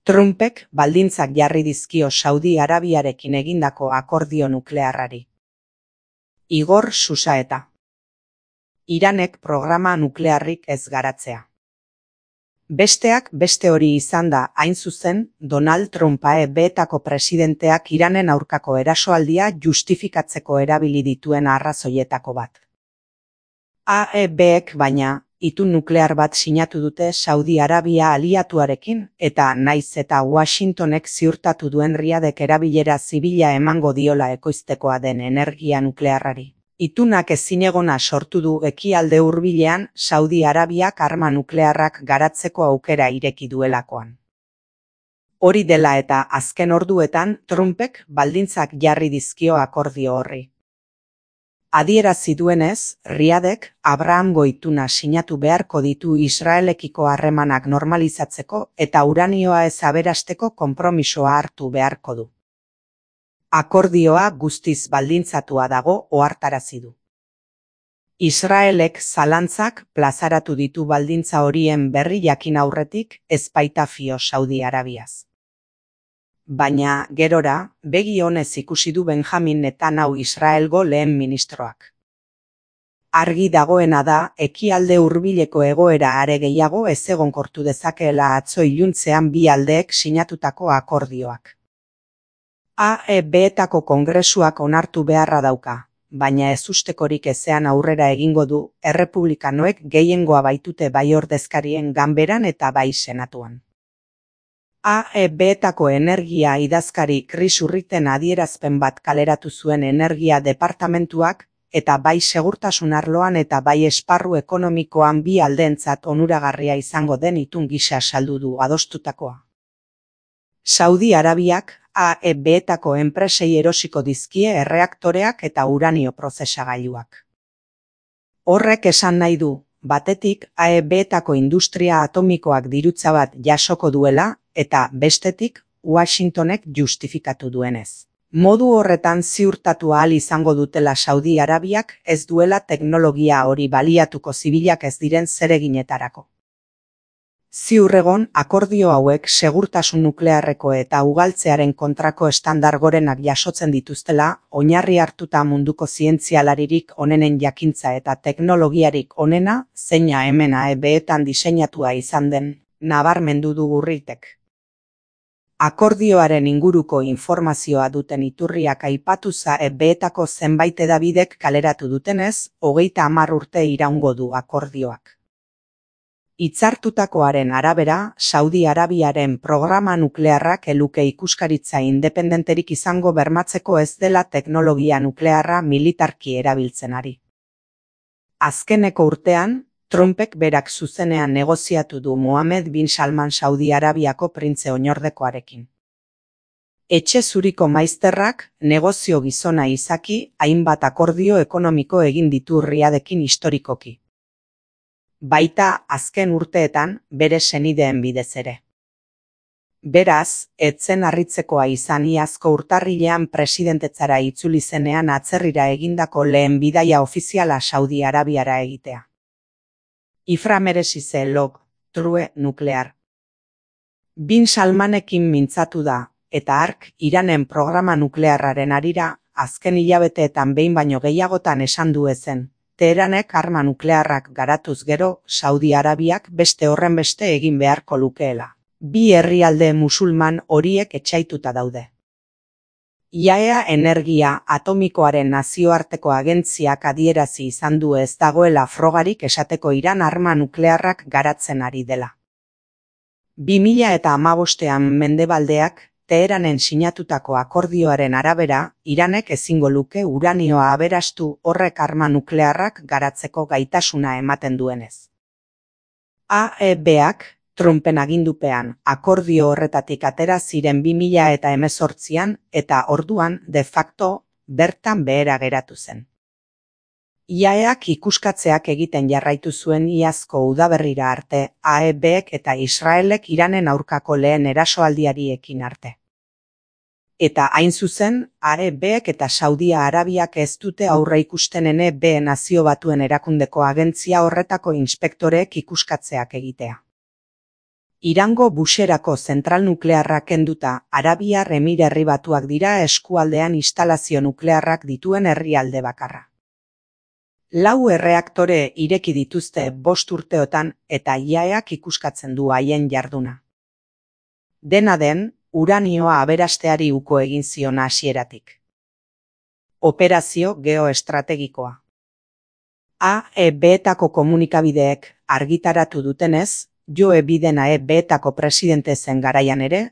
Trumpek baldintzak jarri dizkio Saudi Arabiarekin egindako akordio nuklearrari. Igor Xusaeta. Iranek programa nuklearrik ez garatzea. Besteak beste hori izan da, hain zuzen, Donald Trump AEB-etako presidenteak Iranen aurkako erasoaldia justifikatzeko erabili dituen arrazoietako bat. AEB-ek baina, itun nuklear bat sinatu dute Saudi Arabia aliatuarekin, eta naiz eta Washingtonek ziurtatu duen Riadek erabilera zibila emango diola ekoiztekoa den energia nuklearrari. Itunak ezinegona sortu du ekialde hurbilean Saudi Arabiak arma nuklearrak garatzeko aukera ireki duelakoan. Hori dela eta azken orduetan Trumpek baldintzak jarri dizkio akordio horri. Adierazi duenez, Riadek Abrahamgo ituna sinatu beharko ditu Israelekiko harremanak normalizatzeko eta uranioa ez aberasteko konpromisoa hartu beharko du. Akordioa guztiz baldintzatua dago ohartarazi du. Israelek zalantzak plazaratu ditu baldintza horien berri jakin aurretik ez baita fio Saudi Arabiaz. Baina, gerora, begi onez ikusi du Benjamin Netanyahu Israelgo lehen ministroak. Argi dagoena da, ekialde hurbileko egoera are gehiago ezegonkortu dezakeela atzo iluntzean bi aldeek sinatutako akordioak. AEB-etako kongresuak onartu beharra dauka, baina ezustekorik ezean aurrera egingo du, errepublikanoek gehiengoa baitute bai ordezkarien ganberan eta bai senatuan. AEB-etako energia idazkari Chris Urriten adierazpen bat kaleratu zuen energia departamentuak, eta bai segurtasun arloan eta bai esparru ekonomikoan bi aldeentzat onuragarria izango den itun gisa saldu du adostutakoa. Saudi Arabiak AEB-etako enpresei erosiko dizkie erreaktoreak eta uranio prozesagailuak. Horrek esan nahi du, batetik AEB-etako industria atomikoak dirutza bat jasoko duela, eta bestetik Washingtonek justifikatu duenez. Modu horretan ziurtatu ahal izango dutela Saudi Arabiak ez duela teknologia hori baliatuko zibilak ez diren zereginetarako. Ziur egon, akordio hauek segurtasun nuklearreko eta ugaltzearen kontrako estandar gorenak jasotzen dituztela, oinarri hartuta munduko zientzialaririk onenen jakintza eta teknologiarik onena, zeina hemen AEB-etan diseinatua izan den, nabarmendu du Urritek. Akordioaren inguruko informazioa duten iturriak aipatu AEB-etako zenbait hedabidek kaleratu dutenez, 30 urte iraungo du akordioak. Hitzartutakoaren arabera, Saudi Arabiaren programa nuklearrak eluke ikuskaritza independenterik izango bermatzeko ez dela teknologia nuklearra militarki erabiltzen ari. Azkeneko urtean, Trumpek berak zuzenean negoziatu du Mohammed bin Salman Saudi Arabiako printze oinordekoarekin. Etxe zuriko maizterrak negozio gizona izaki hainbat akordio ekonomiko egin ditu Riadekin historikoki. Baita azken urteetan bere senideen bidez ere. Beraz, etzen harritzekoa izan iazko urtarrilean presidentetzara itzuli zenean atzerrira egindako lehen bidaia ofiziala Saudi Arabiara egitea. Ifra merezi ze log, true nuklear. Bin Salmanekin mintzatu da, eta hark Iranen programa nuklearraren harira, azken hilabeteetan behin baino gehiagotan esan du ezen. Teheranek arma nuklearrak garatuz gero, Saudi Arabiak beste horren beste egin beharko lukeela. Bi herrialde musulman horiek etsaituta daude. IAEA energia atomikoaren nazioarteko agentziak adierazi izan du ez dagoela frogarik esateko Iran arma nuklearrak garatzen ari dela. 2015ean Mendebaldeak, Teheranen sinatutako akordioaren arabera, Iranek ezingo luke uranioa aberastu horrek arma nuklearrak garatzeko gaitasuna ematen duenez. AEB-ak, Trumpen agindupean, akordio horretatik atera ziren 2018an eta orduan, de facto, bertan behera geratu zen. IAEak ikuskatzeak egiten jarraitu zuen iazko udaberrira arte, AEB-ek eta Israelek Iranen aurkako lehen erasoaldiari ekin arte. Eta hain zuzen, AEB-ek eta Saudi Arabiak ez dute aurre ikusten NB Nazio Batuen erakundeko agentzia horretako inspektoreek ikuskatzeak egitea. Irango Busherako zentral nuklearra kenduta, Arabiar Emirerri Batuak dira eskualdean instalazio nuklearrak dituen herrialde bakarra. 4 erreaktore ireki dituzte 5 urteotan eta IAEAk ikuskatzen du haien jarduna. Dena den, uranioa aberasteari uko egin zion hasieratik. Operazio geoestrategikoa. AEB-etako komunikabideek argitaratu dutenez, Joe Biden AEB-etako presidente zen garaian ere,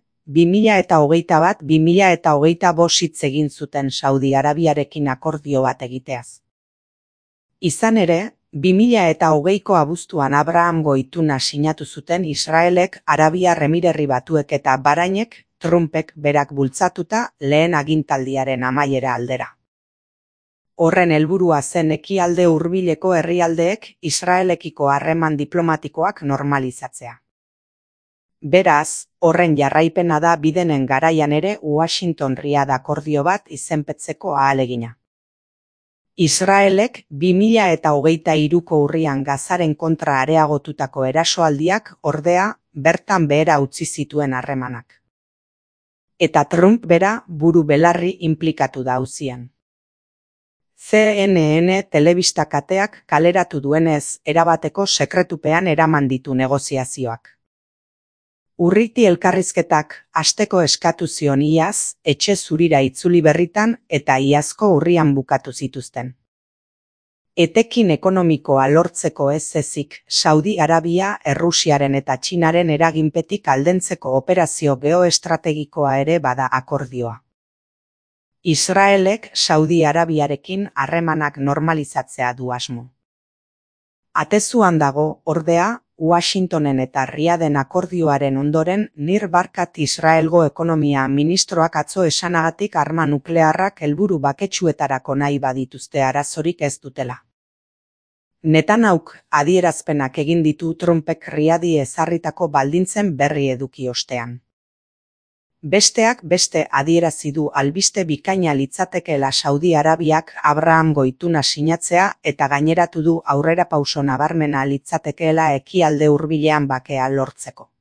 2021-2025 hitz egin zuten Saudi Arabiarekin akordio bat egiteaz. Izan ere, 2020ko abuztuan Abrahamgo ituna sinatu zuten Israelek, Arabiar Emirerri Batuek eta Bahrainek, Trumpek berak bultzatuta lehen agintaldiaren amaiera aldera. Horren helburua zen ekialde hurbileko herrialdeek Israelekiko harreman diplomatikoak normalizatzea. Beraz, horren jarraipena da Bidenen garaian ere Washington-Riad akordio bat izenpetzeko ahalegina. Israelek 2023ko urrian Gazaren kontra areagotutako erasoaldiak ordea bertan behera utzi zituen harremanak. Eta Trump bera buru belarri inplikatu da auzian. CNN telebista kateak kaleratu duenez erabateko sekretupean eraman ditu negoziazioak. Urriti elkarrizketak hasteko eskatu zion iaz, etxe zurira itzuli berritan eta iazko urrian bukatu zituzten. Etekin ekonomikoa lortzeko ez ezik, Saudi Arabia, Errusiaren eta Txinaren eraginpetik aldentzeko operazio geoestrategikoa ere bada akordioa. Israelek Saudi Arabiarekin harremanak normalizatzea du asmo. Atezuan dago, ordea, Washingtonen eta Riaden akordioaren ondoren Nir Barkat Israelgo ekonomia ministroak atzo esanagatik arma nuklearrak helburu baketsuetarako nahi badituzte arazorik ez dutela. Netanyauk adierazpenak egin ditu Trumpek Riadi ezarritako baldintzen berri eduki ostean. Besteak beste adierazi du albiste bikaina litzatekeela Saudi Arabiak Abrahamgo ituna sinatzea eta gaineratu du aurrerapauso nabarmena litzatekeela ekialde hurbilean bakea lortzeko.